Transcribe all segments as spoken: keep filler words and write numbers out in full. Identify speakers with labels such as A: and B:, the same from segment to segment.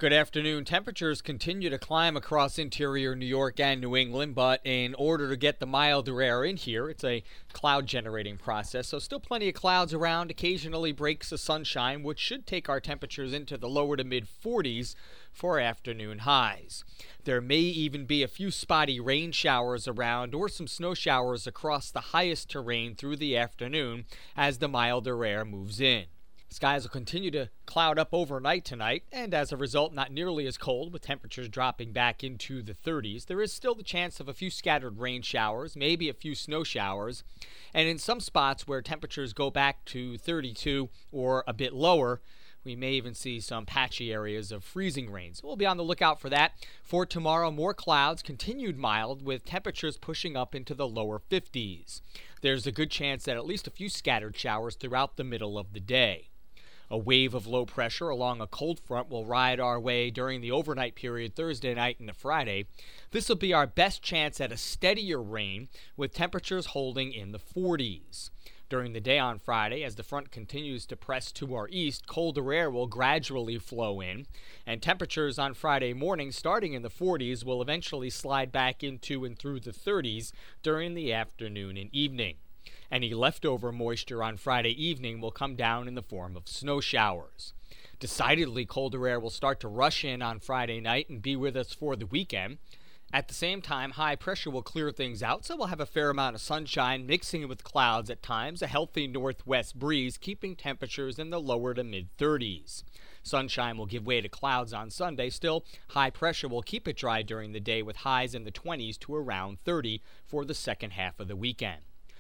A: Good afternoon. Temperatures continue to climb across interior New York and New England, but in order to get the milder air in here, it's a cloud generating process. So still plenty of clouds around, occasionally breaks of sunshine, which should take our temperatures into the lower to mid forties for afternoon highs. There may even be a few spotty rain showers around or some snow showers across the highest terrain through the afternoon as the milder air moves in. Skies will continue to cloud up overnight tonight, and as a result, not nearly as cold, with temperatures dropping back into the thirties. There is still the chance of a few scattered rain showers, maybe a few snow showers, and in some spots where temperatures go back to thirty-two or a bit lower, we may even see some patchy areas of freezing rain. So we'll be on the lookout for that. For tomorrow, more clouds, continued mild, with temperatures pushing up into the lower fifties. There's a good chance that at least a few scattered showers throughout the middle of the day. A wave of low pressure along a cold front will ride our way during the overnight period Thursday night into Friday. This will be our best chance at a steadier rain, with temperatures holding in the forties. During the day on Friday, as the front continues to press to our east, colder air will gradually flow in, and temperatures on Friday morning starting in the forties will eventually slide back into and through the thirties during the afternoon and evening. Any leftover moisture on Friday evening will come down in the form of snow showers. Decidedly colder air will start to rush in on Friday night and be with us for the weekend. At the same time, high pressure will clear things out, so we'll have a fair amount of sunshine mixing with clouds at times, a healthy northwest breeze keeping temperatures in the lower to mid thirties. Sunshine will give way to clouds on Sunday. Still, high pressure will keep it dry during the day with highs in the twenties to around thirty for the second half of the weekend.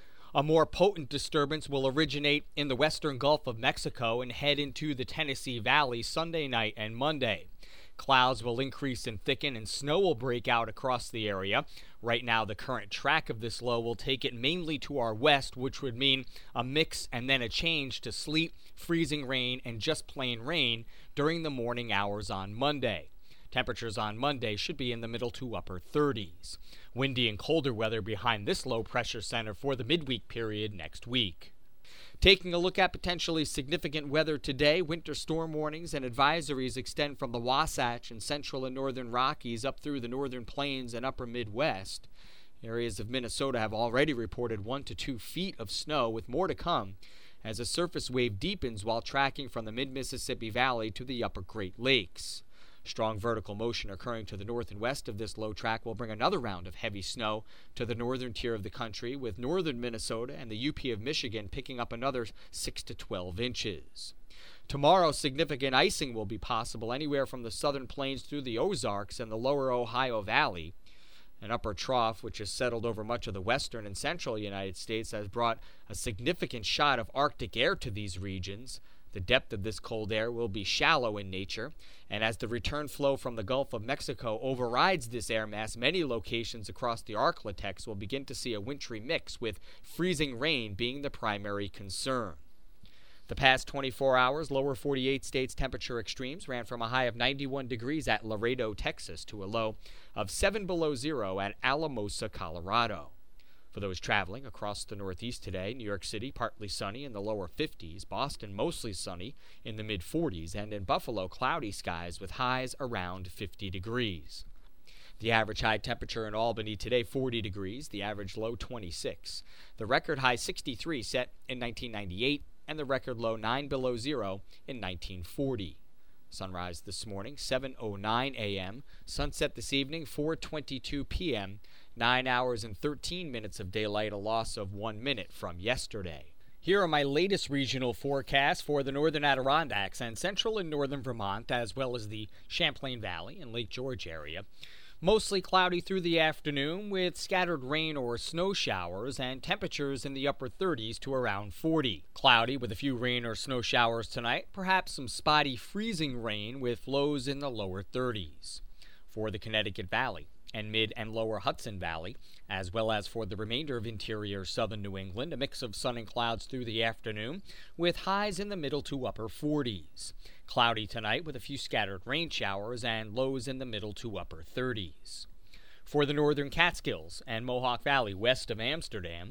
A: A more potent disturbance will originate in the western Gulf of Mexico and head into the Tennessee Valley Sunday night and Monday. Clouds will increase and thicken, and snow will break out across the area. Right now, the current track of this low will take it mainly to our west, which would mean a mix and then a change to sleet, freezing rain, and just plain rain during the morning hours on Monday. Temperatures on Monday should be in the middle to upper thirties. Windy and colder weather behind this low pressure center for the midweek period next week. Taking a look at potentially significant weather today, winter storm warnings and advisories extend from the Wasatch and central and northern Rockies up through the northern plains and upper Midwest. Areas of Minnesota have already reported one to two feet of snow, with more to come as a surface wave deepens while tracking from the mid-Mississippi Valley to the upper Great Lakes. Strong vertical motion occurring to the north and west of this low track will bring another round of heavy snow to the northern tier of the country, with northern Minnesota and the U P of Michigan picking up another six to twelve inches. Tomorrow, significant icing will be possible anywhere from the southern plains through the Ozarks and the lower Ohio Valley. An upper trough, which has settled over much of the western and central United States, has brought a significant shot of Arctic air to these regions. The depth of this cold air will be shallow in nature, and as the return flow from the Gulf of Mexico overrides this air mass, many locations across the Arklatex will begin to see a wintry mix, with freezing rain being the primary concern. The past twenty-four hours, lower forty-eight states temperature extremes ran from a high of ninety-one degrees at Laredo, Texas, to a low of seven below zero at Alamosa, Colorado. For those traveling across the Northeast today, New York City partly sunny in the lower fifties, Boston mostly sunny in the mid forties, and in Buffalo cloudy skies with highs around fifty degrees. The average high temperature in Albany today forty degrees, the average low twenty-six. The record high sixty-three set in nineteen ninety-eight, and the record low nine below zero in nineteen forty. Sunrise this morning seven oh nine a.m., sunset this evening four twenty-two p.m., nine hours and thirteen minutes of daylight, a loss of one minute from yesterday. Here are my latest regional forecasts for the northern Adirondacks and central and northern Vermont, as well as the Champlain Valley and Lake George area. Mostly cloudy through the afternoon with scattered rain or snow showers and temperatures in the upper thirties to around forty. Cloudy with a few rain or snow showers tonight, perhaps some spotty freezing rain with lows in the lower thirties. For the Connecticut Valley and mid and lower Hudson Valley, as well as for the remainder of interior southern New England, a mix of sun and clouds through the afternoon with highs in the middle to upper forties. Cloudy tonight with a few scattered rain showers and lows in the middle to upper thirties. For the northern Catskills and Mohawk Valley west of Amsterdam,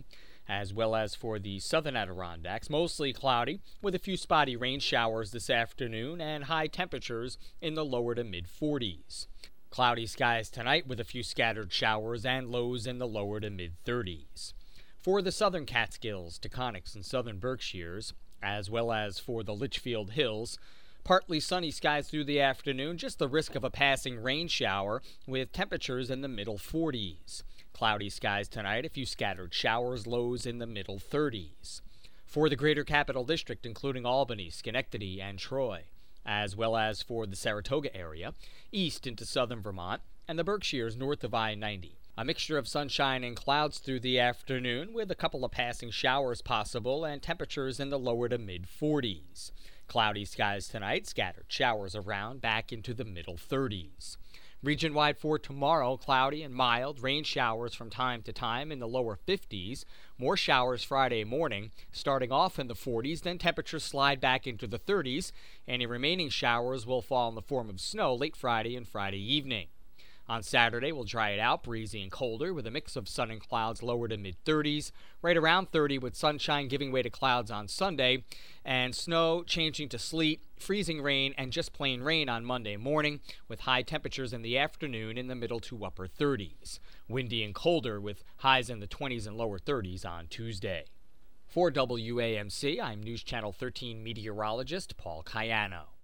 A: as well as for the southern Adirondacks. Mostly cloudy with a few spotty rain showers this afternoon and high temperatures in the lower to mid forties. Cloudy skies tonight with a few scattered showers and lows in the lower to mid thirties. For the southern Catskills, Taconics, and southern Berkshires, as well as for the Litchfield Hills, partly sunny skies through the afternoon, just the risk of a passing rain shower with temperatures in the middle forties. Cloudy skies tonight, a few scattered showers, lows in the middle thirties. For the greater capital district, including Albany, Schenectady, and Troy, as well as for the Saratoga area, east into southern Vermont, and the Berkshires north of I ninety. A mixture of sunshine and clouds through the afternoon with a couple of passing showers possible and temperatures in the lower to mid forties. Cloudy skies tonight, scattered showers around back into the middle thirties. Region-wide for tomorrow, cloudy and mild, rain showers from time to time in the lower fifties. More showers Friday morning, starting off in the forties, then temperatures slide back into the thirties. Any remaining showers will fall in the form of snow late Friday and Friday evening. On Saturday, we'll dry it out, breezy and colder, with a mix of sun and clouds lower to mid thirties, right around thirty with sunshine giving way to clouds on Sunday, and snow changing to sleet, freezing rain, and just plain rain on Monday morning, with high temperatures in the afternoon in the middle to upper thirties. Windy and colder with highs in the twenties and lower thirties on Tuesday. For W A M C, I'm News Channel thirteen meteorologist Paul Cayano.